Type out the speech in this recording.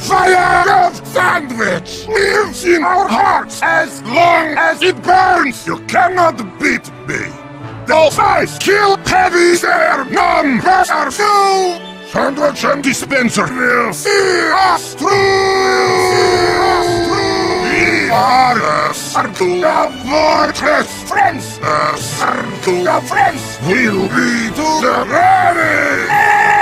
fire of sandwich lives in our hearts as long as it burns. You cannot beat me. Those eyes kill heavy, their numbers are few. Sandwich and dispenser will see us through. We are the Sartuga Fortress friends. The Sartuga friends will be to the ready.